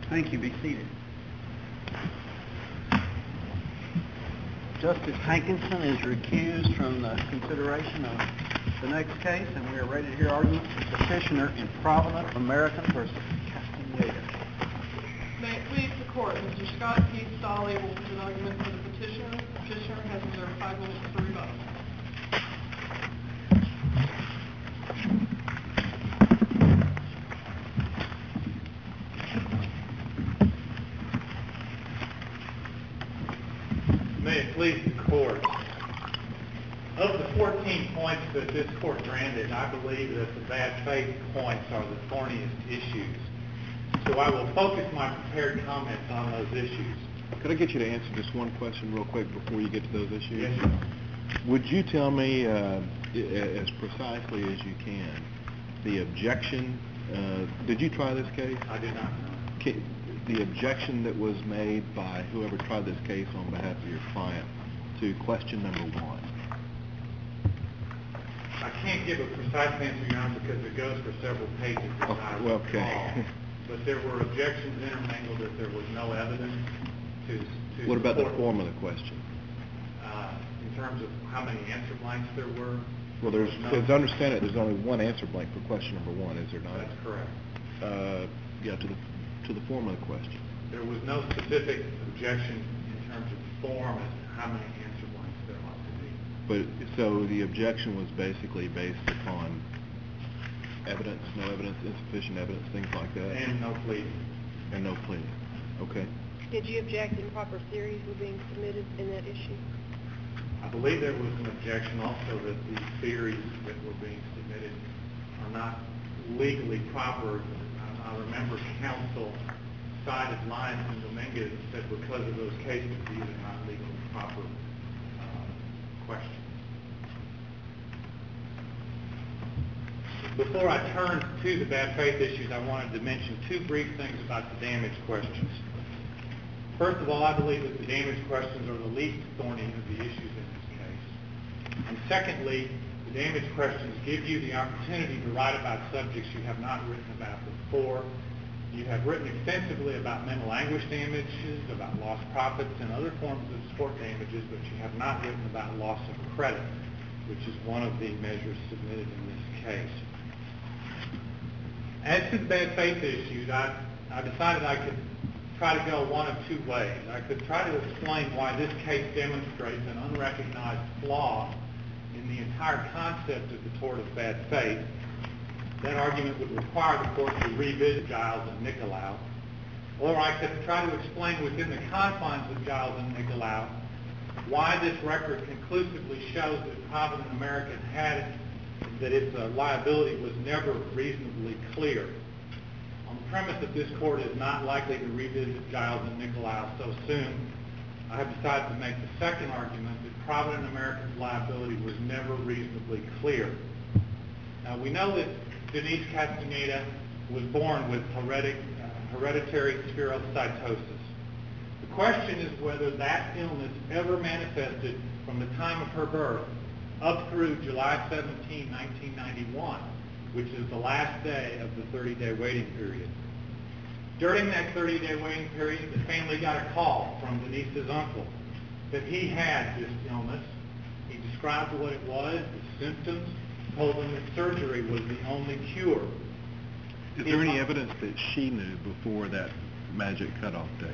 Thank you. Be seated. Justice Hankinson is recused from the consideration of the next case, and we are ready to hear argument for petitioner in Provident American versus Castaneda. May it please the court, Mr. Scott P. Stolle will present argument for the petitioner. Petitioner has reserved 5 minutes for rebuttal. May it please the court. Of the 14 points that this court granted, I believe that the bad faith points are the thorniest issues. So I will focus my prepared comments on those issues. Could I get you to answer just one question real quick before you get to those issues? Yes, sir. Would you tell me, as precisely as you can, the objection, did you try this case? I did not know. The objection that was made by whoever tried this case on behalf of your client to question number 1? I can't give a precise answer, Your Honor, because it goes for several pages. Okay. But there were objections intermingled that there was no evidence to What about the support, form of the question? in terms of how many answer blanks there were? Well, as I understand it, there's only one answer blank for question number 1, is there not? That's correct. Yeah, to the form of the question. There was no specific objection in terms of form as to how many answer blanks there ought to be. But so the objection was basically based upon evidence, no evidence, insufficient evidence, things like that? And no pleading. And no pleading. Okay. Did you object improper theories were being submitted in that issue? I believe there was an objection also that the theories that were being submitted are not legally proper. I remember counsel cited lines in Dominguez and said because of those cases, these are not legally proper questions. Before I turn to the bad faith issues, I wanted to mention 2 brief things about the damage questions. First of all, I believe that the damage questions are the least thorny of the issues in this case. And secondly, the damage questions give you the opportunity to write about subjects you have not written about before. You have written extensively about mental anguish damages, about lost profits and other forms of sport damages, but you have not written about loss of credit, which is one of the measures submitted in this case. As to the bad faith issues, I decided I could try to go one of 2 ways. I could try to explain why this case demonstrates an unrecognized flaw in the entire concept of the tort of bad faith. That argument would require the court to revisit Giles and Nicolau. Or I could try to explain within the confines of Giles and Nicolau why this record conclusively shows that Provident American that its liability was never reasonably clear. On the premise that this court is not likely to revisit Giles and Nicolau so soon, I have decided to make the second argument that Provident American's liability was never reasonably clear. Now, we know that Denise Castaneda was born with hereditary spherocytosis. The question is whether that illness ever manifested from the time of her birth up through July 17, 1991, which is the last day of the 30-day waiting period. During that 30-day waiting period, the family got a call from Denise's uncle that he had this illness. He described what it was, the symptoms, told them that surgery was the only cure. Is there any evidence that she knew before that magic cutoff date?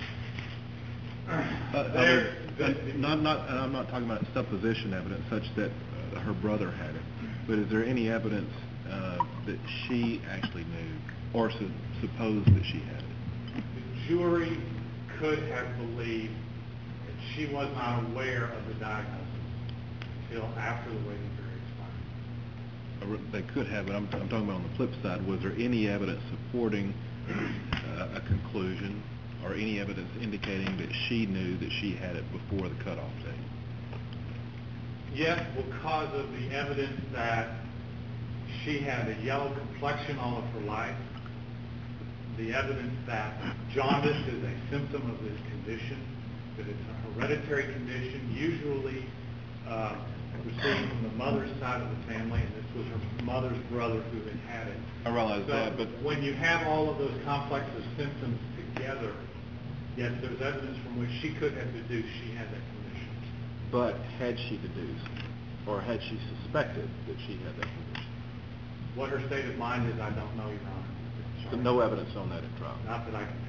I'm not talking about supposition evidence such that her brother had it, but is there any evidence that she actually knew or supposed that she had it? The jury could have believed that she was not aware of the diagnosis until after the waiting period expired. They could have, but I'm talking about on the flip side. Was there any evidence supporting a conclusion or any evidence indicating that she knew that she had it before the cutoff date? Yes, because of the evidence that she had a yellow complexion all of her life, the evidence that jaundice is a symptom of this condition, that it's a hereditary condition, usually received from the mother's side of the family, and this was her mother's brother who had it. I realize that, but when you have all of those complex of symptoms together, yes, there's evidence from which she could have deduced she had that condition. But had she deduced, or had she suspected that she had that condition? What her state of mind is, I don't know, Your Honor. So no evidence on that in trial? Not that I can think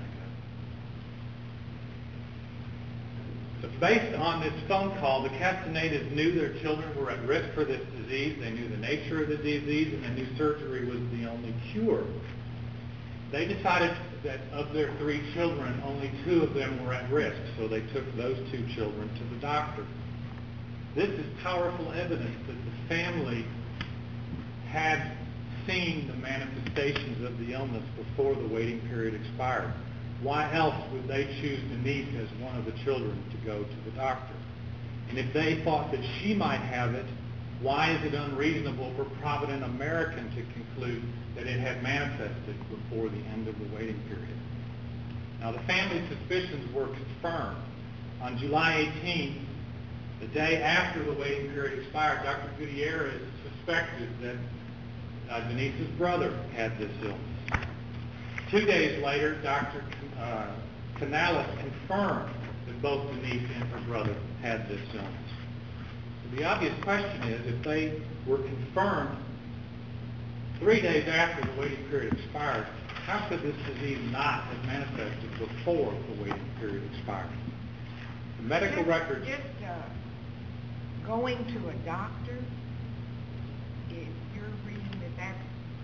of. Based on this phone call, the Castanedas knew their children were at risk for this disease. They knew the nature of the disease, and they knew surgery was the only cure. They decided that of their 3 children, only 2 of them were at risk, so they took those 2 children to the doctor. This is powerful evidence that the family had seen the manifestations of the illness before the waiting period expired. Why else would they choose Denise as one of the children to go to the doctor? And if they thought that she might have it, why is it unreasonable for Provident American to conclude that it had manifested before the end of the waiting period? Now, the family's suspicions were confirmed. On July 18th, the day after the waiting period expired, Dr. Gutierrez suspected that Denise's brother had this illness. 2 days later, Dr. Canales confirmed that both Denise and her brother had this illness. So the obvious question is, if they were confirmed 3 days after the waiting period expired, how could this disease not have manifested before the waiting period expired? The medical records... Just going to a doctor, if you're reading that that's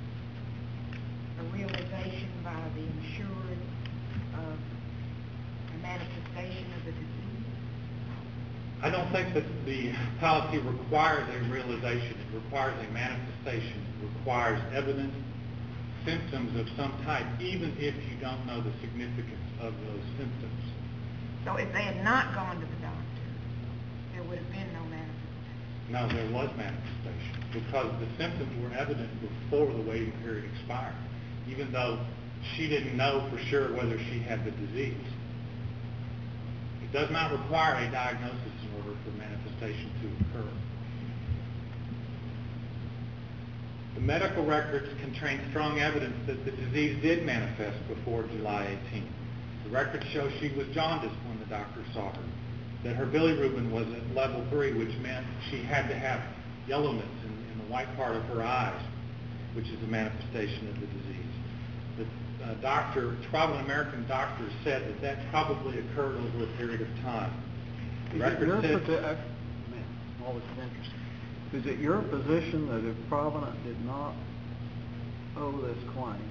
a realization by the insured of a manifestation of the disease? I don't think that the policy requires a realization. It requires a manifestation. It requires evidence, symptoms of some type, even if you don't know the significance of those symptoms. So if they had not gone to the doctor, there would have been no manifestation? No, there was manifestation, because the symptoms were evident before the waiting period expired, even though she didn't know for sure whether she had the disease. It does not require a diagnosis in order for manifestation to occur. The medical records contain strong evidence that the disease did manifest before July 18th. The records show she was jaundiced when the doctor saw her, that her bilirubin was at level 3, which meant she had to have yellowness in the white part of her eyes, which is a manifestation of the disease. The Provident American doctor said that that probably occurred over a period of time. The record says... Always interesting. Is it your position that if Provident did not owe this claim,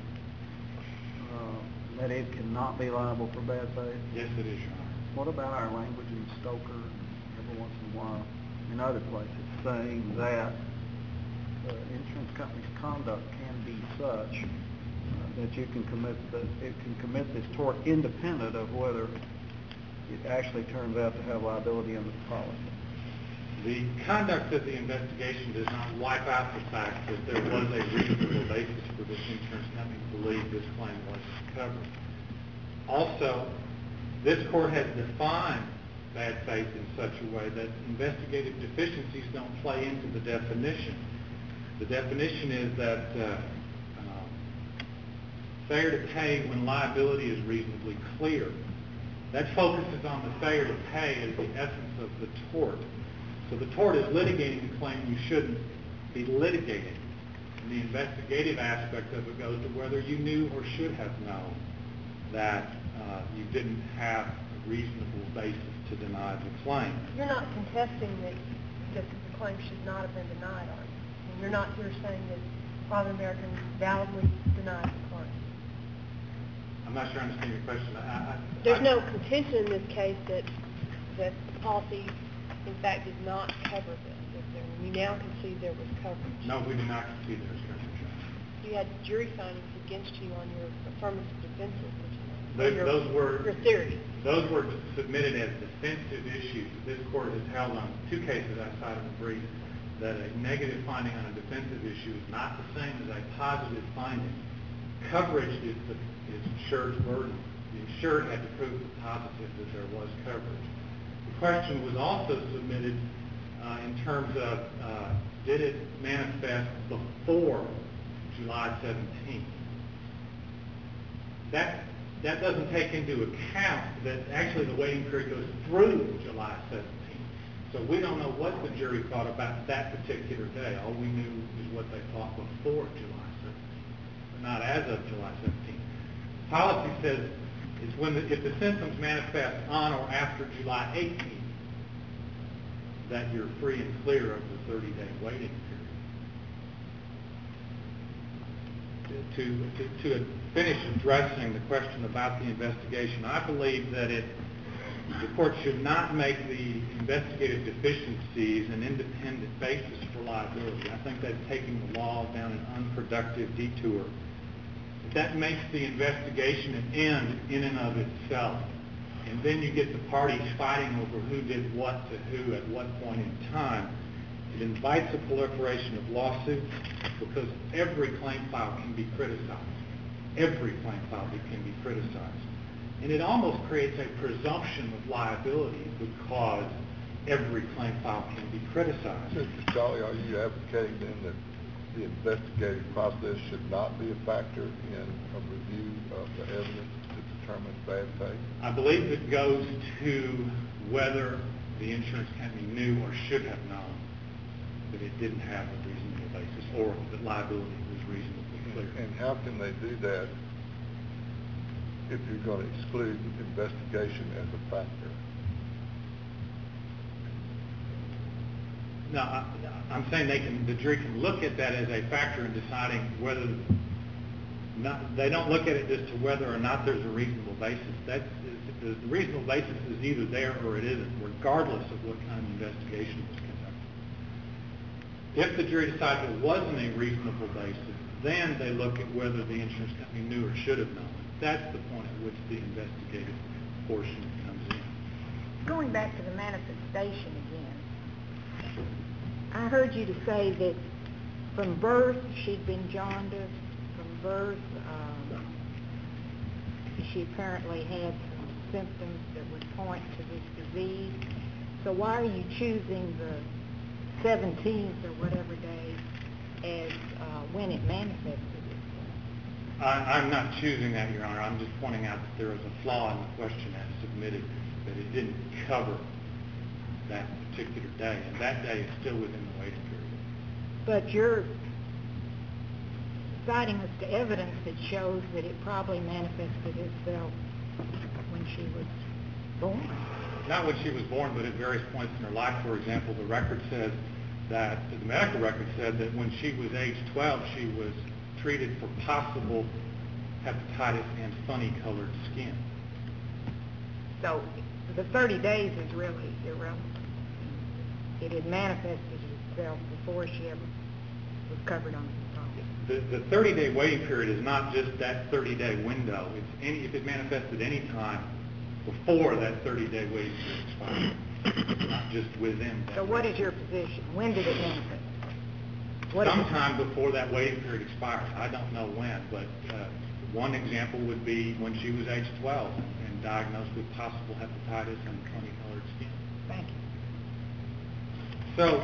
that it cannot be liable for bad faith? Yes, it is, Your Honor. What about our language in Stoker and every once in a while in other places saying that the insurance company's conduct can be such that you can commit this tort independent of whether it actually turns out to have liability under the policy? The conduct of the investigation does not wipe out the fact that there was a reasonable basis for this insurance company to believe this claim was covered. Also, this court has defined bad faith in such a way that investigative deficiencies don't play into the definition. The definition is that failure to pay when liability is reasonably clear. That focuses on the failure to pay as the essence of the tort. So the tort is litigating a claim you shouldn't be litigating. And the investigative aspect of it goes to whether you knew or should have known that you didn't have a reasonable basis to deny the claim. You're not contesting that the claim should not have been denied, are you? You're saying that Provident American validly denied the claim. I'm not sure I understand your question. There's no contention in this case that the policy, in fact, did not cover this. You now concede there was coverage. No, we do not concede there was coverage. You had jury findings against you on your affirmative defenses, Your theory. Those were submitted as defensive issues. This court has held on 2 cases outside of the brief that a negative finding on a defensive issue is not the same as a positive finding. Coverage is insured's burden. The insured had to prove the positive that there was coverage. The question was also submitted in terms of did it manifest before July 17th. That doesn't take into account that actually the waiting period goes through July 17th. So we don't know what the jury thought about that particular day. All we knew is what they thought before July 17th, but not as of July 17th. Policy says it's if the symptoms manifest on or after July 18th, that you're free and clear of the 30-day waiting period. To finish addressing the question about the investigation, I believe that the court should not make the investigative deficiencies an independent basis for liability. I think that's taking the law down an unproductive detour. That makes the investigation an end in and of itself. And then you get the parties fighting over who did what to who at what point in time. It invites a proliferation of lawsuits because every claim file can be criticized. Every claim file can be criticized. And it almost creates a presumption of liability because every claim file can be criticized. Mr. Charlie, are you advocating then that the investigative process should not be a factor in a review of the evidence to determine bad faith? I believe it goes to whether the insurance company knew or should have known that it didn't have a reasonable basis or that liability was reasonably clear. And how can they do that if you're going to exclude investigation as a factor? No, I'm saying the jury can look at that as a factor in deciding whether they don't look at it as to whether or not there's a reasonable basis. The reasonable basis is either there or it isn't, regardless of what kind of investigation was conducted. If the jury decides there wasn't a reasonable basis, then they look at whether the insurance company knew or should have known. That's the point at which the investigative portion comes in. Going back to the manifestation again, I heard you to say that from birth she'd been jaundiced. From birth, she apparently had some symptoms that would point to this disease. So why are you choosing the 17th or whatever day as when it manifested itself? I'm not choosing that, Your Honor. I'm just pointing out that there was a flaw in the question as submitted, that it didn't cover that particular day, and that day is still within the waiting period. But you're citing us to evidence that shows that it probably manifested itself when she was born. Not when she was born, but at various points in her life. For example, the medical record said that when she was age 12, she was treated for possible hepatitis and funny-colored skin. So the 30 days is really irrelevant. It had manifested itself before she ever was covered on the policy. The 30-day waiting period is not just that 30-day window. If it manifested any time before that 30-day waiting period expired, not just within that. So what is your position? When did it manifest? Sometime before that waiting period expired. I don't know when, but one example would be when she was age 12 and diagnosed with possible hepatitis and funny-colored skin. Thank you. So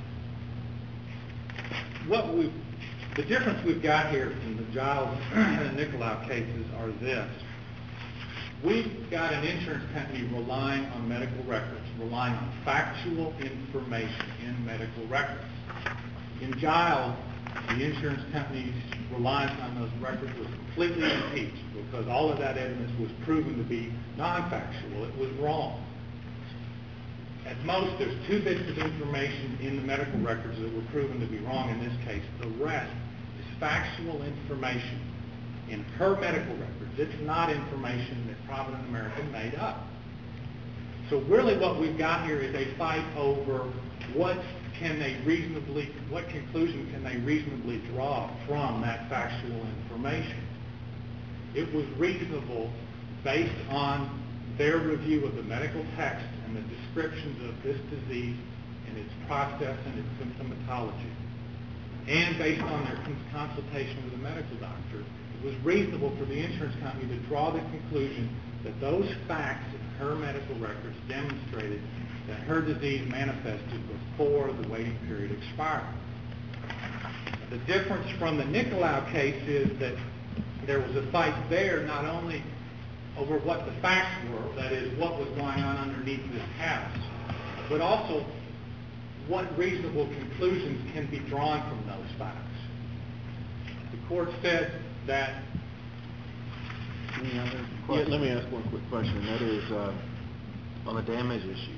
the difference we've got here from the Giles and Nicolau cases are this. We've got an insurance company relying on medical records, relying on factual information in medical records. In Giles, the insurance company's reliance on those records was completely impeached because all of that evidence was proven to be non-factual. It was wrong. At most, there's 2 bits of information in the medical records that were proven to be wrong in this case. The rest is factual information in her medical records. It's not information that Provident American made up. So really what we've got here is a fight over what conclusion can they reasonably draw from that factual information. It was reasonable based on their review of the medical text and the descriptions of this disease and its process and its symptomatology. And based on their consultation with a medical doctor, it was reasonable for the insurance company to draw the conclusion that those facts in her medical records demonstrated that her disease manifested before the waiting period expired. The difference from the Nicolau case is that there was a fight there not only over what the facts were, that is, what was going on underneath this house, but also what reasonable conclusions can be drawn from those facts. The court said that... Any other Yeah, questions? let me ask one quick question, and that is, on the damage issue.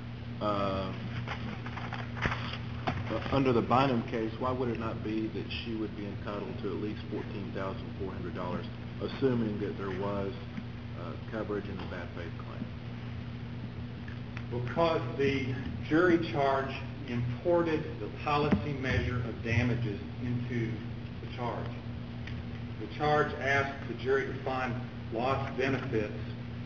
Under the Bynum case, why would it not be that she would be entitled to at least $14,400, assuming that there was coverage in the bad faith claim? Because the jury charge imported the policy measure of damages into the charge. The charge asked the jury to find lost benefits.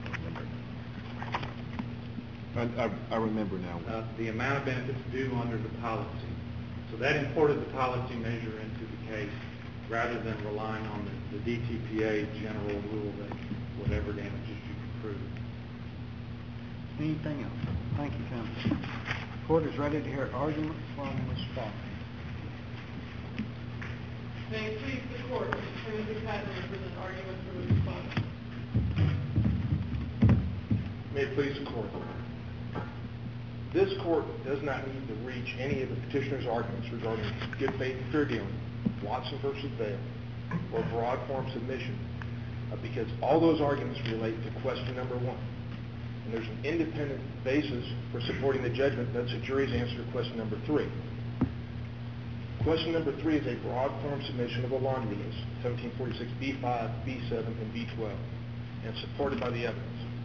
I remember now. The amount of benefits due under the policy. So that imported the policy measure into the case rather than relying on the DTPA general rule that whatever damages you can prove. Anything else? Thank you, counsel. Court is ready to hear arguments from Ms. Fox. May it please the court, Mr. Timothy Patton for this argument for the respondent. May it please the court. This court does not need to reach any of the petitioner's arguments regarding good faith and fair dealing, Watson versus Vail, or broad form submission, because all those arguments relate to question number 1. And there's an independent basis for supporting the judgment that's the jury's answer to question number 3. Question number 3 is a broad form submission of a laundry list, 1746 B5, B7, and B12, and supported by the evidence.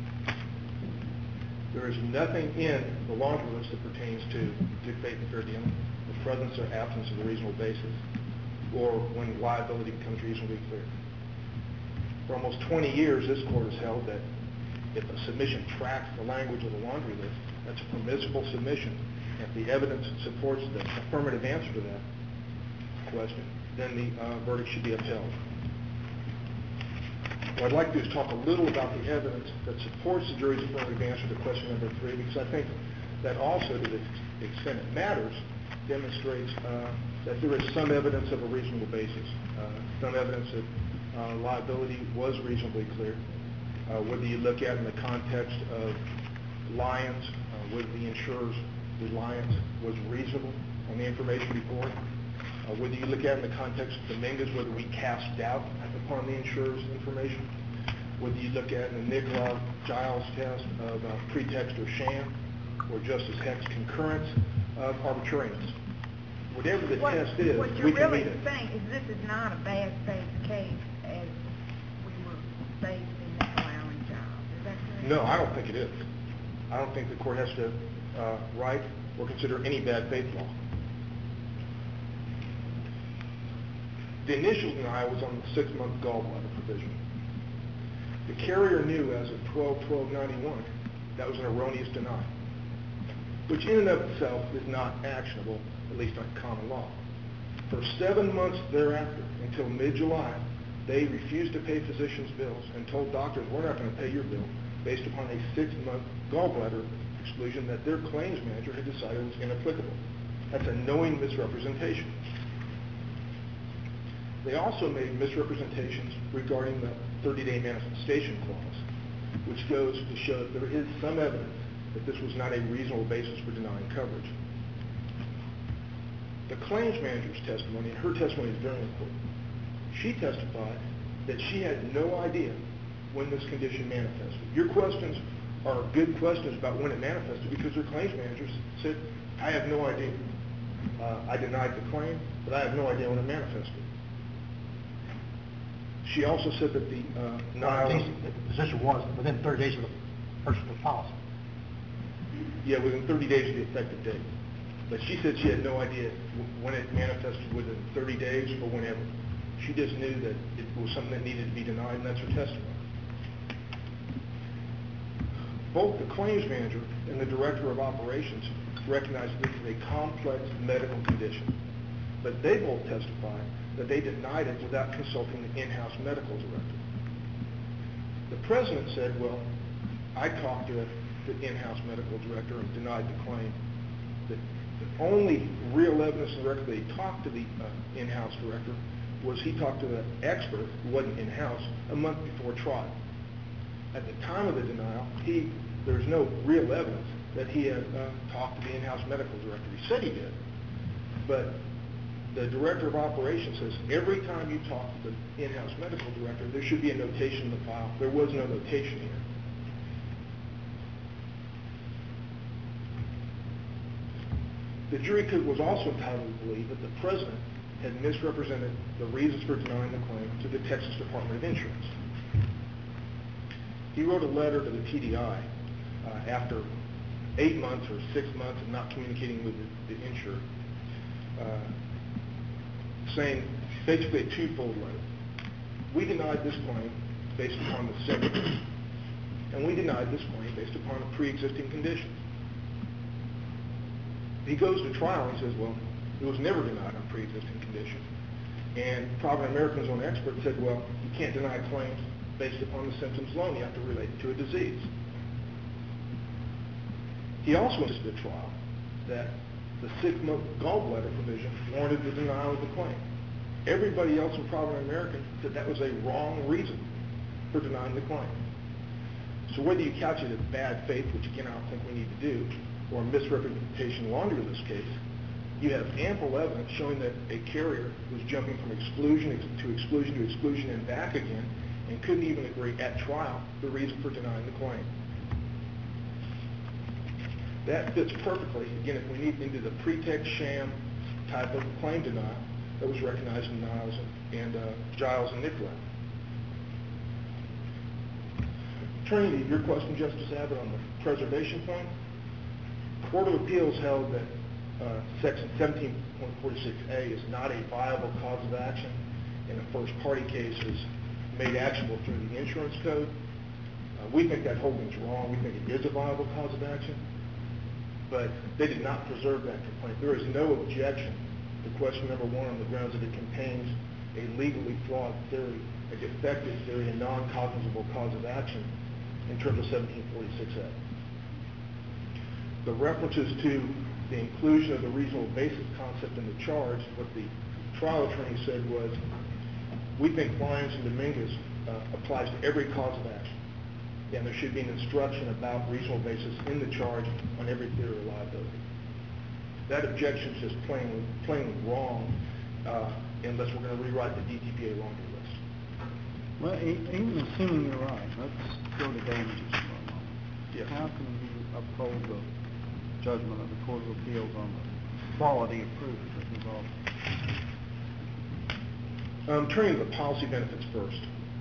There is nothing in the laundry list that pertains to good faith and fair dealing, the presence or absence of a reasonable basis, or when liability becomes reasonably clear. For almost 20 years, this court has held that if a submission tracks the language of the laundry list, that's a permissible submission. If the evidence supports the affirmative answer to that question, then the verdict should be upheld. What I'd like to do is talk a little about the evidence that supports the jury's affirmative answer to question number 3, because I think that also, to the extent it matters, demonstrates that there is some evidence of a reasonable basis, some evidence that liability was reasonably clear. Whether you look at it in the context of Lyons, whether the insurer's reliance was reasonable on the information before it, whether you look at it in the context of Dominguez, whether we cast doubt upon the insurer's information, whether you look at it in the Nicolau-Giles test of pretext or sham, or Justice Heck's concurrence of arbitrariness. Whatever the test is, what we you're can really meet it. saying is this is not a bad faith case as we were faced in Nicolau and Giles. Is that correct? No, I don't think it is. I don't think the court has to write or consider any bad faith law. The initial denial was on the 6-month gallbladder provision. The carrier knew as of 12/12/91 that was an erroneous denial, which in and of itself is not actionable, at least on common law. For 7 months thereafter, until mid-July, they refused to pay physicians' bills and told doctors, we're not going to pay your bill, based upon a 6-month gallbladder exclusion that their claims manager had decided was inapplicable. That's a knowing misrepresentation. They also made misrepresentations regarding the 30-day manifestation clause, which goes to show that there is some evidence that this was not a reasonable basis for denying coverage. The claims manager's testimony, and her testimony is very important, she testified that she had no idea when this condition manifested. Your questions are good questions about when it manifested because her claims manager said, I have no idea. I denied the claim, but I have no idea when it manifested. She also said that the the position was within 30 days of the purchase of the policy. Yeah, within 30 days of the effective date. But she said she had no idea when it manifested, within 30 days or whenever. She just knew that it was something that needed to be denied, and that's her testimony. Both the claims manager and the director of operations recognized this as a complex medical condition, but they both testified that they denied it without consulting the in-house medical director. The president said, well, I talked to the in-house medical director and denied the claim. The only real evidence in the record that he talked to the in-house director was he talked to the expert, who wasn't in-house, a month before trial. At the time of the denial, there's no real evidence that he had talked to the in-house medical director. He said he did, but the director of operations says every time you talk to the in-house medical director, there should be a notation in the file. There was no notation here. The jury was also entitled to believe that the president had misrepresented the reasons for denying the claim to the Texas Department of Insurance. He wrote a letter to the TDI after 8 months or 6 months of not communicating with the insured, saying basically a twofold letter. We denied this claim based upon the symptoms, and we denied this claim based upon the pre-existing conditions. He goes to trial and says, well, it was never denied on pre-existing conditions. And Provident American's own expert said, well, you can't deny claims based upon the symptoms alone. You have to relate it to a disease. He also insisted at trial that the 6-month gallbladder provision warranted the denial of the claim. Everybody else in Provident American said that was a wrong reason for denying the claim. So whether you couch it as bad faith, which again I don't think we need to do, or misrepresentation law under this case, you have ample evidence showing that a carrier was jumping from exclusion to exclusion to exclusion and back again, and couldn't even agree at trial the reason for denying the claim. That fits perfectly, again, if we need into the pretext sham type of claim denial that was recognized in Niles and Giles and Nicola. Turning to your question, Justice Abbott, on the preservation point, the Court of Appeals held that Section 17.46A is not a viable cause of action in a first-party case is made actionable through the insurance code. We think that holding's wrong. We think it is a viable cause of action, but they did not preserve that complaint. There is no objection to question number 1 on the grounds that it contains a legally flawed theory, a defective theory, a non-cognizable cause of action in terms of 1746A. The references to the inclusion of the reasonable basis concept in the charge, what the trial attorney said was, we think Lyons and Dominguez applies to every cause of action, and there should be an instruction about reasonable basis in the charge on every theory of liability. That objection is just plainly wrong, unless we're going to rewrite the DTPA laundry list. Well, even assuming you're right, let's go to damages for a moment. Yes. How can you uphold the judgment of the Court of Appeals on the quality of proof that was offered? Turning to the policy benefits first.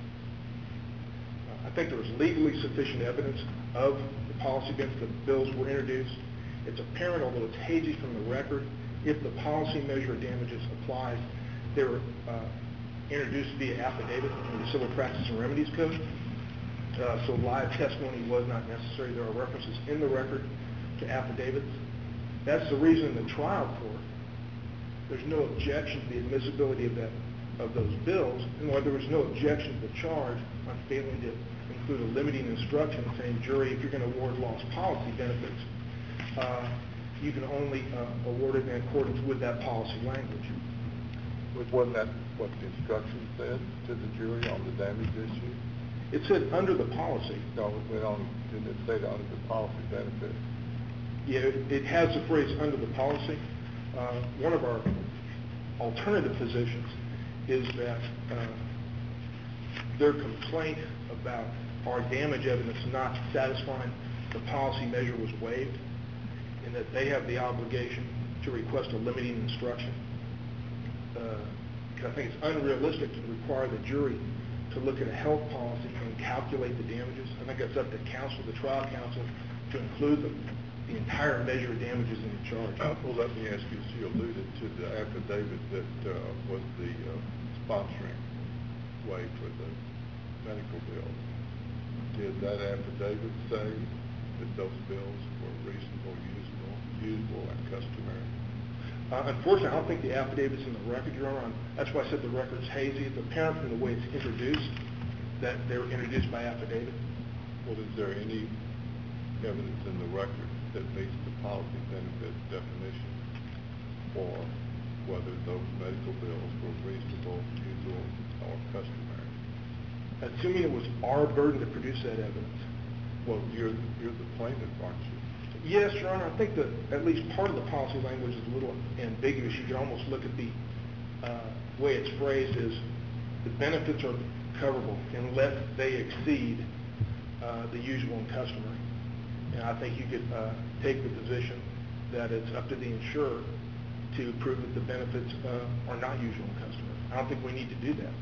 I think there was legally sufficient evidence of the policy benefits. The bills were introduced. It's apparent, although it's hazy from the record, if the policy measure of damages applies, they were introduced via affidavit in the Civil Practice and Remedies Code. So live testimony was not necessary. There are references in the record to affidavits. That's the reason in the trial court there's no objection to the admissibility of those bills, and why there was no objection to the charge on failing to include a limiting instruction saying, jury, if you're going to award lost policy benefits, you can only award it in accordance with that policy language. Wasn't that what the instruction said to the jury on the damage issue? It said under the policy. No, didn't it say under the policy benefit? Yeah, it has the phrase under the policy. One of our alternative positions is that their complaint about our damage evidence not satisfying the policy measure was waived, and that they have the obligation to request a limiting instruction. I think it's unrealistic to require the jury to look at a health policy and calculate the damages. I think that's up to counsel, the trial counsel, to include the entire measure of damages in the charge. Well, let me ask you, she alluded to the affidavit that was the sponsoring way for the medical bills. Did that affidavit say that those bills were reasonable, usable, and customary? Unfortunately, I don't think the affidavit's in the record, Your Honor. That's why I said the record's hazy. It's apparent from the way it's introduced that they were introduced by affidavit. Well, is there any evidence in the record that meets the policy benefit definition for whether those medical bills were reasonable, usual, or customary? Assuming it was our burden to produce that evidence. Well, you're the plaintiff, aren't you? Yes, Your Honor, I think that at least part of the policy language is a little ambiguous. You can almost look at the way it's phrased is the benefits are coverable unless they exceed the usual and customary. And I think you could take the position that it's up to the insurer to prove that the benefits are not usual and customary. I don't think we need to do that.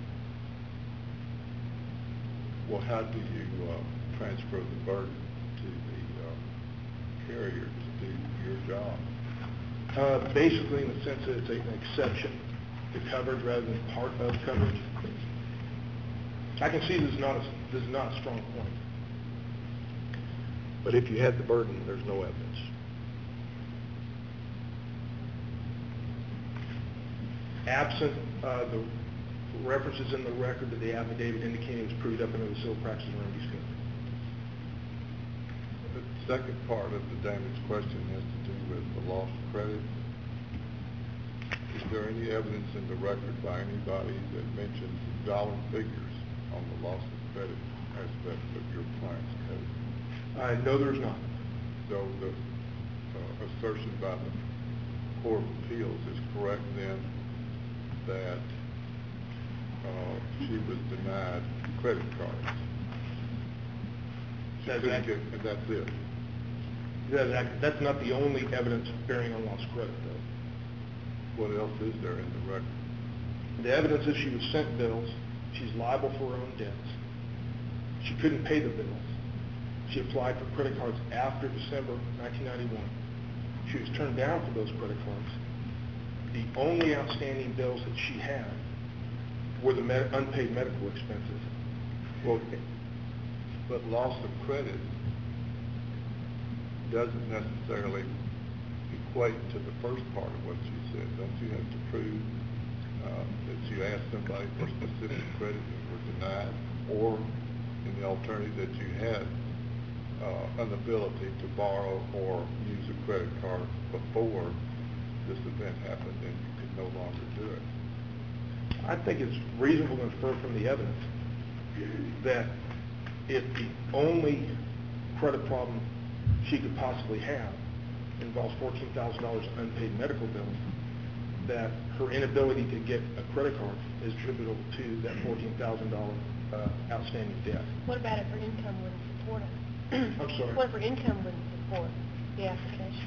Well, how do you transfer the burden to the carrier to do your job? Basically, in the sense that it's an exception to coverage rather than part of coverage. I can see this is not a strong point. But if you had the burden, there's no evidence. Absent the references in the record to the affidavit indicating it was proved up under the Civil Practice and Remedies Code. The second part of the damage question has to do with the loss of credit. Is there any evidence in the record by anybody that mentions dollar figures on the loss of credit aspect of your client's case? I know there's not. So the assertion by the Court of Appeals is correct then that she was denied credit cards. That's accurate. And that's it. That's accurate. That's not the only evidence bearing on loss of credit, though. What else is there in the record? The evidence is she was sent bills. She's liable for her own debts. She couldn't pay the bills. She applied for credit cards after December 1991. She was turned down for those credit cards. The only outstanding bills that she had were the unpaid medical expenses. Well, but loss of credit doesn't necessarily equate to the first part of what you said. Don't you have to prove that you asked somebody for specific credit and were denied, or in the alternative that you had an ability to borrow or use a credit card before this event happened and you could no longer do it? I think it's reasonable to infer from the evidence that if the only credit problem she could possibly have involves $14,000 in unpaid medical bills, that her inability to get a credit card is attributable to that $14,000 outstanding debt. What about if her income wouldn't support it? I'm sorry? What if her income wouldn't support the application?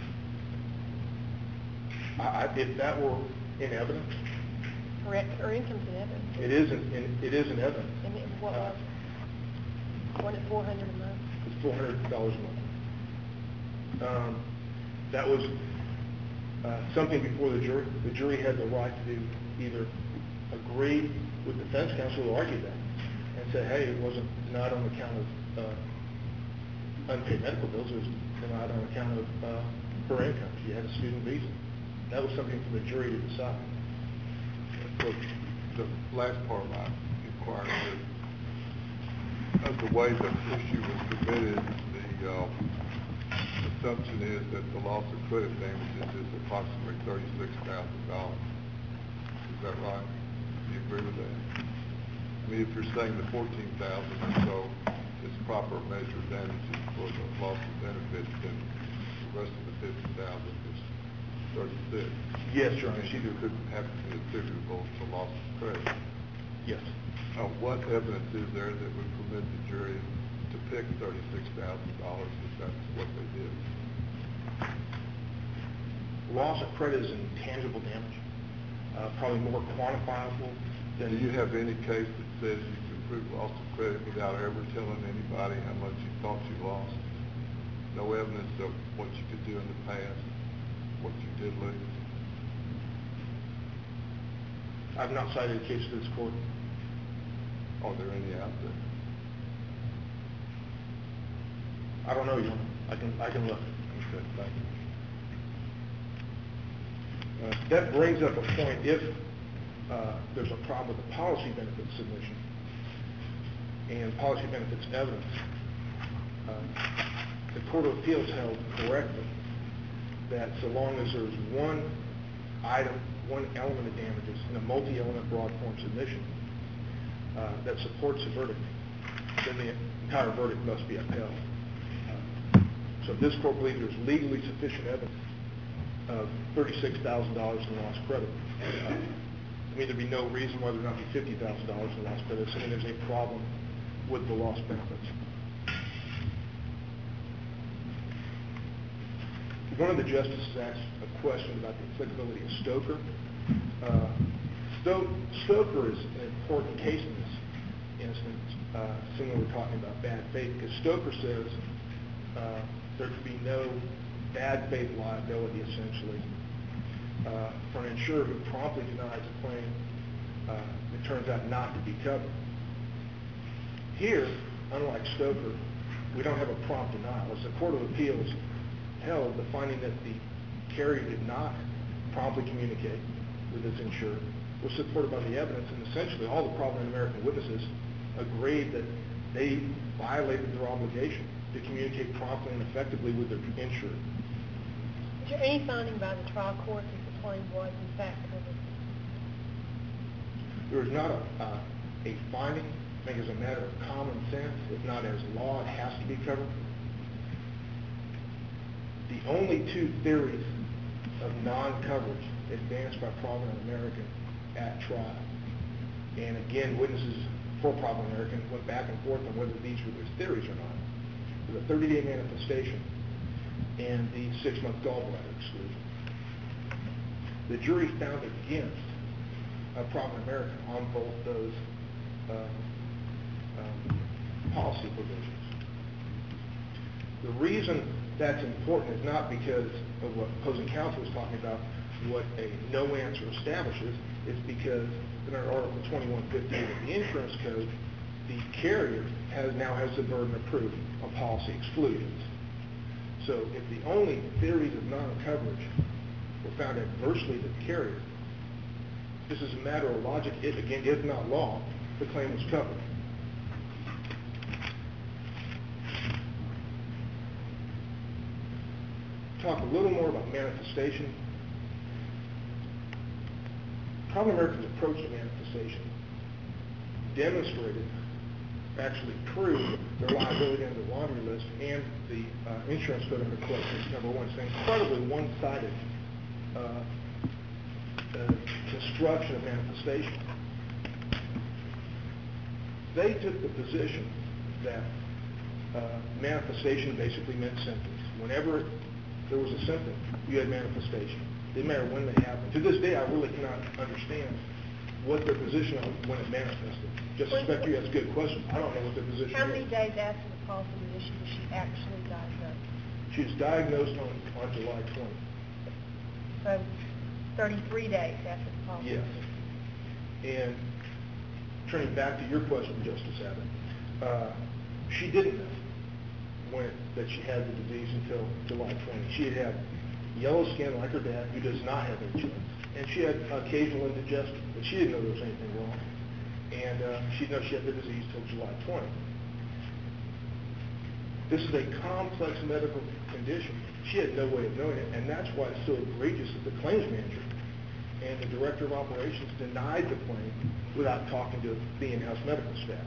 If that were in evidence, Her income's in evidence. it is in evidence. And what was it? Wasn't it $400 a month? It's $400 a month. That was something before the jury. The jury had the right to either agree with the defense counsel who argued that and say, hey, it wasn't denied on account of unpaid medical bills. It was denied on account of her income. She had a student visa. That was something for the jury to decide. Well, the last part of my inquiry is, of the way the issue was submitted, the assumption is that the loss of credit damages is approximately $36,000. Is that right? Do you agree with that? I mean, if you're saying the $14,000 or so is proper measure of damages for the loss of benefits, then the rest of the $50,000 is 36. Yes, Your Honor. And she couldn't have to be attributable to loss of credit. Yes. What evidence is there that would permit the jury to pick $36,000 if that's what they did? Loss of credit is an intangible damage, probably more quantifiable than... Do you have any case that says you can prove loss of credit without ever telling anybody how much you thought you lost? No evidence of what you could do in the past, what you did lose? I've not cited a case to this court. Are there any out there? I don't know, Your Honor. I can look. Okay, thank you. That brings up a point. If there's a problem with the policy benefits submission and policy benefits evidence, the Court of Appeals held correctly that so long as there's one item, one element of damages in a multi-element broad form submission that supports the verdict, then the entire verdict must be upheld. So if this court believes there's legally sufficient evidence of $36,000 in lost credit, I mean, there'd be no reason why there not be $50,000 in lost credit, assuming there's a problem with the lost benefits. One of the justices asked a question about the applicability of Stoker. Stoker is an important case in this instance, assuming we're talking about bad faith, because Stoker says there could be no bad faith liability, essentially, for an insurer who promptly denies a claim that turns out not to be covered. Here, unlike Stoker, we don't have a prompt denial. As the Court of Appeals held, the finding that the carrier did not promptly communicate with its insurer was supported by the evidence, and essentially all the Provident American witnesses agreed that they violated their obligation to communicate promptly and effectively with their insurer. Is there any finding by the trial court that the claim was in fact covered? There is not a finding. I think as a matter of common sense, if not as law, it has to be covered. The only two theories of non-coverage advanced by Provident American at trial, and again, witnesses for Provident American went back and forth on whether these were their theories or not, were the 30-day manifestation and the 6-month gallbladder exclusion. The jury found against Provident American on both those policy provisions. The reason that's important is not because of what opposing counsel was talking about, what a no answer establishes. It's because in Article 2115 of the Insurance Code, the carrier now has the burden of proof on policy exclusions. So if the only theories of non-coverage were found adversely to the carrier, this is a matter of logic. Again, if not law, the claim was covered. Talk a little more about manifestation. Provident American's approach to manifestation demonstrated, actually proved, their liability under the laundry list and the insurance code under collections. Number one, it's an incredibly one-sided construction of manifestation. They took the position that manifestation basically meant symptoms. Whenever there was a symptom, you had manifestation. It didn't matter when they happened. To this day, I really cannot understand what their position on when it manifested. Just suspect you asked good questions. I don't know what their position is. How many days after the policy was issued was she actually diagnosed? She was diagnosed on July 20th. So 33 days after the policy. Yes. And turning back to your question, Justice Abbott, she didn't know that she had the disease until July 20th. She had yellow skin like her dad, who does not have HS. And she had occasional indigestion, but she didn't know there was anything wrong. And she didn't know she had the disease until July 20th. This is a complex medical condition. She had no way of knowing it, and that's why it's so egregious that the claims manager and the director of operations denied the claim without talking to the in-house medical staff.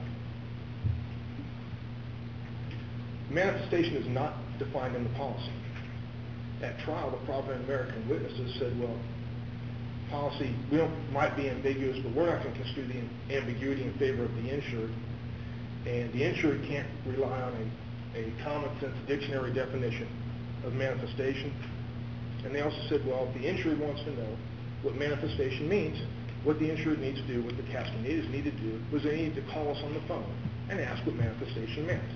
Manifestation is not defined in the policy. At trial, the Provident American witnesses said, well, policy might be ambiguous, but we're not going to construe the ambiguity in favor of the insured. And the insured can't rely on a common sense dictionary definition of manifestation. And they also said, well, if the insured wants to know what manifestation means, what the insured needs to do, what the Castanedas needed to do, was they needed to call us on the phone and ask what manifestation meant.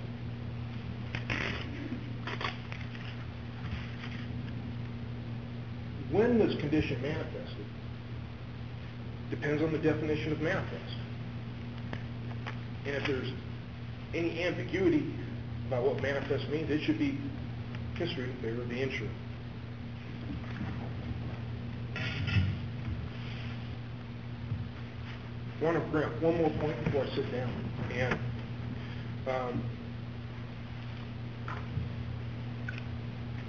When this condition manifested depends on the definition of manifest. And if there's any ambiguity about what manifest means, it should be construed in favor of the insured. I want to bring up one more point before I sit down. And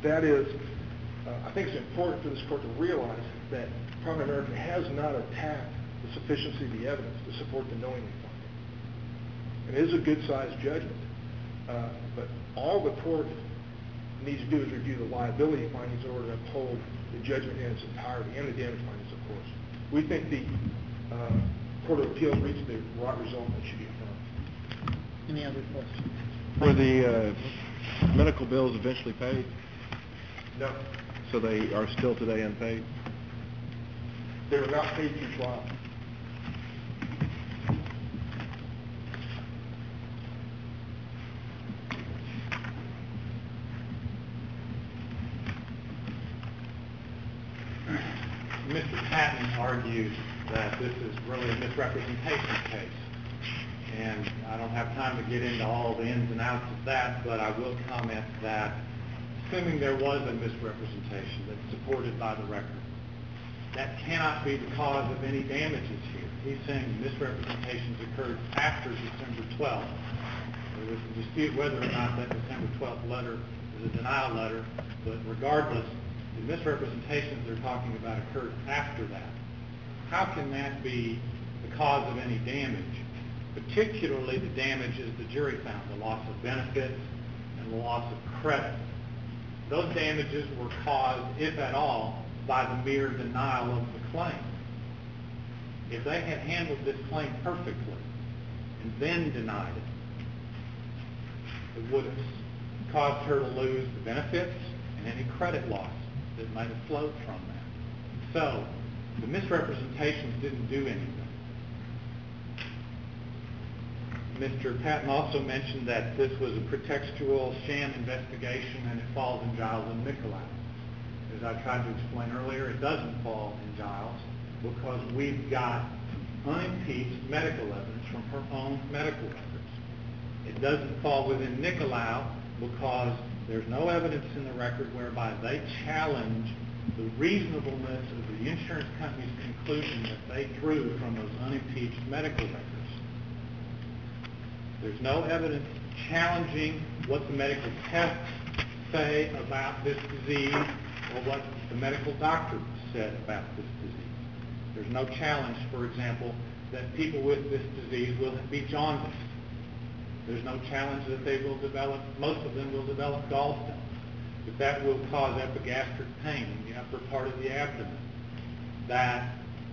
That is, I think it's important for this court to realize that Department of America has not attacked the sufficiency of the evidence to support the knowingly finding. It is a good-sized judgment, but all the court needs to do is review the liability findings in order to uphold the judgment in its entirety, and the damage findings, of course. We think the Court of Appeals reached the right result and should be affirmed. Any other questions? Were the medical bills eventually paid? No. So they are still today unpaid? They were not paid through trial. Mr. Patton argues that this is really a misrepresentation case. And I don't have time to get into all the ins and outs of that, but I will comment that assuming there was a misrepresentation that's supported by the record, that cannot be the cause of any damages here. He's saying misrepresentations occurred after December 12th. There was a dispute whether or not that December 12th letter was a denial letter, but regardless, the misrepresentations they're talking about occurred after that. How can that be the cause of any damage? Particularly the damages the jury found, the loss of benefits and the loss of credit. Those damages were caused, if at all, by the mere denial of the claim. If they had handled this claim perfectly and then denied it, it would have caused her to lose the benefits and any credit loss that might have flowed from that. So, the misrepresentations didn't do anything. Mr. Patton also mentioned that this was a pretextual sham investigation and it falls in Giles and Nicolau. As I tried to explain earlier, it doesn't fall in Giles because we've got unimpeached medical evidence from her own medical records. It doesn't fall within Nicolau because there's no evidence in the record whereby they challenge the reasonableness of the insurance company's conclusion that they drew from those unimpeached medical records. There's no evidence challenging what the medical tests say about this disease or what the medical doctor said about this disease. There's no challenge, for example, that people with this disease will be jaundiced. There's no challenge that they will develop, most of them will develop gallstones, but that will cause epigastric pain in the upper part of the abdomen, that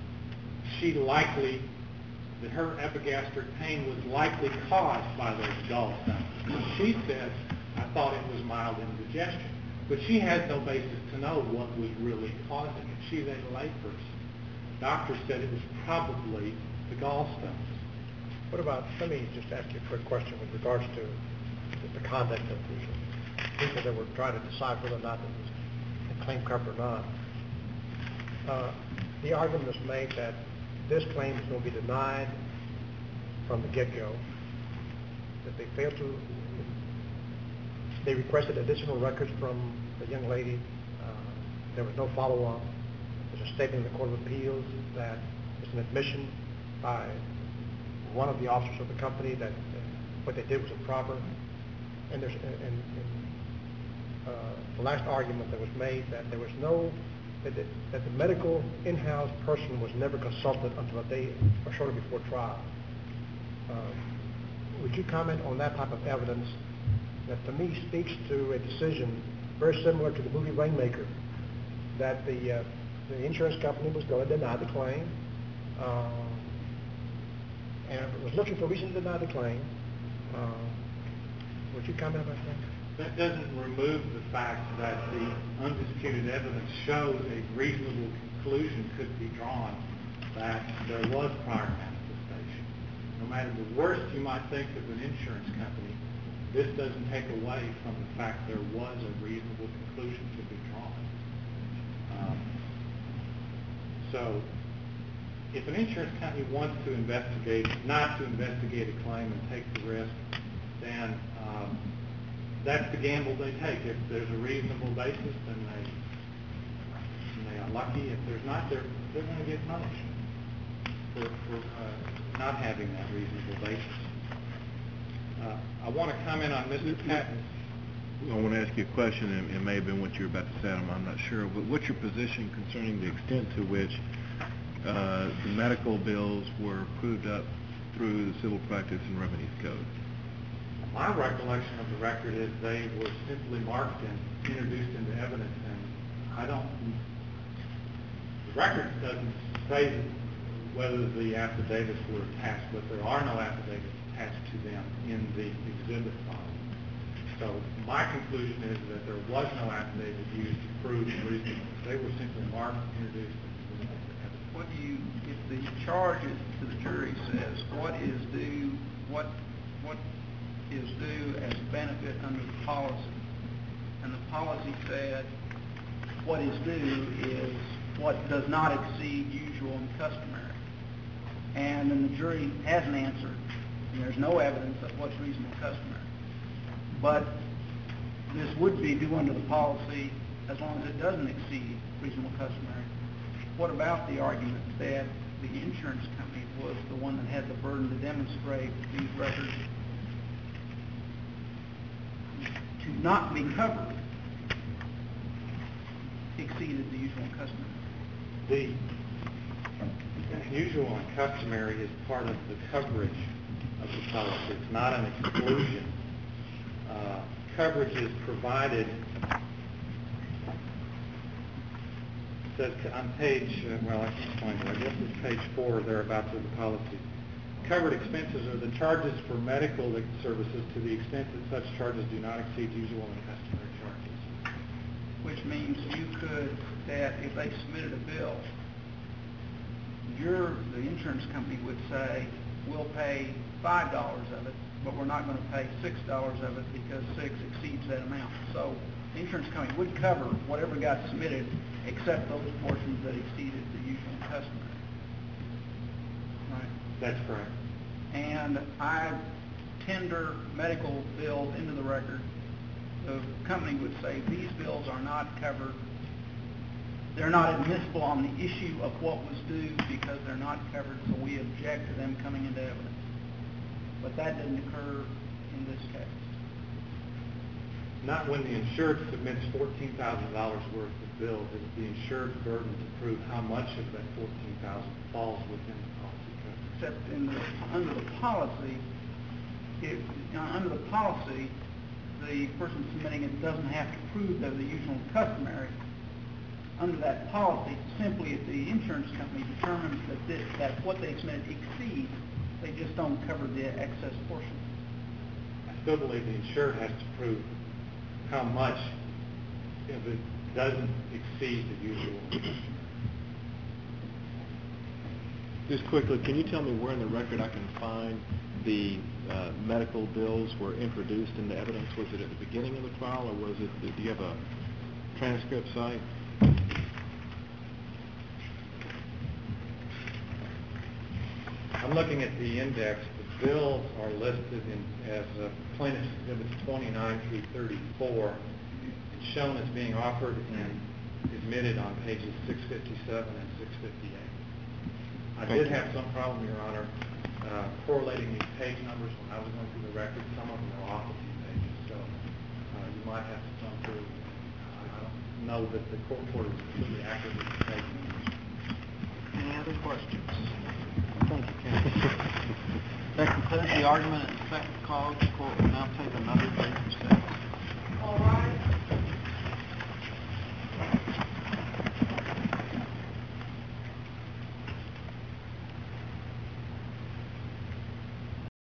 her epigastric pain was likely caused by those gallstones. She said, I thought it was mild indigestion, but she had no basis to know what was really causing it. She's a layperson. The doctor said it was probably the gallstones. What about, let me just ask you a quick question with regards to the conduct of the people that were trying to decide whether or not it was a claim covered or not. The argument was made that this claim is going to be denied from the get-go, that they requested additional records from the young lady. There was no follow-up. There's a statement in the Court of Appeals that it's an admission by one of the officers of the company that what they did was improper. And the last argument that was made that there was that the medical in-house person was never consulted until a day or shortly before trial. Would you comment on that type of evidence that to me speaks to a decision very similar to the movie Rainmaker, that the insurance company was going to deny the claim and was looking for a reason to deny the claim? Would you comment about that? That doesn't remove the fact that the undisputed evidence shows a reasonable conclusion could be drawn that there was prior manifestation. No matter the worst you might think of an insurance company, this doesn't take away from the fact there was a reasonable conclusion to be drawn. So, if an insurance company wants to investigate, not to investigate a claim and take the risk, then that's the gamble they take. If there's a reasonable basis, then they are lucky. If there's not, they're going to get punished for not having that reasonable basis. I want to comment on Mr. Patton's I want to ask you a question, and it may have been what you were about to say, I'm not sure, but what's your position concerning the extent to which the medical bills were proved up through the Civil Practice and Remedies Code? My recollection of the record is they were simply marked and introduced into evidence, and the record doesn't say whether the affidavits were attached, but there are no affidavits attached to them in the exhibit file. So my conclusion is that there was no affidavit used to prove the reason. They were simply marked, introduced, and presented to evidence. What do you, if the charges to the jury says what is due as benefit under the policy, and the policy said what is due is what does not exceed usual and customary, and then the jury hasn't answered, and there's no evidence of what's reasonable and customary, but this would be due under the policy as long as it doesn't exceed reasonable and customary. What about the argument that the insurance company was the one that had the burden to demonstrate these records to not be covered exceeded the usual and customary? The usual and customary is part of the coverage of the policy. It's not an exclusion. Coverage is provided, it says on page, well, I can explain it. I guess it's page 4 or thereabouts of the policy. Covered expenses are the charges for medical services to the extent that such charges do not exceed usual and customary charges. Which means you could, that if they submitted a bill, the insurance company would say, we'll pay $5 of it, but we're not going to pay $6 of it because 6 exceeds that amount. So the insurance company would cover whatever got submitted except those portions that exceeded the usual and customary. Right? That's correct. And I tender medical bills into the record. The company would say these bills are not covered. They're not admissible on the issue of what was due because they're not covered, so we object to them coming into evidence. But that didn't occur in this case. Not when the insured submits $14,000 worth of bills. It's the insured's burden to prove how much of that $14,000 falls within the policy coverage. Except under the policy, under the policy, the person submitting it doesn't have to prove that the usual and customary. Under that policy, simply if the insurance company determines that what they submitted exceeds, they just don't cover the excess portion. I still believe the insured has to prove how much if it doesn't exceed the usual and customary. Just quickly, can you tell me where in the record I can find the medical bills were introduced into evidence? Was it at the beginning of the trial, or was it, do you have a transcript site? I'm looking at the index. The bills are listed as plaintiff's exhibits 29 through 34. It's shown as being offered and admitted on pages 657 and 658. I did have some problem, Your Honor, correlating these page numbers when I was going through the record. Some of them are off a few pages, so you might have to thumb through. I don't know that the court reporter was completely accurate with the page numbers. Any other questions? Thank you, Ken. That concludes the argument in the second cause. The court will now take another brief recess. All rise.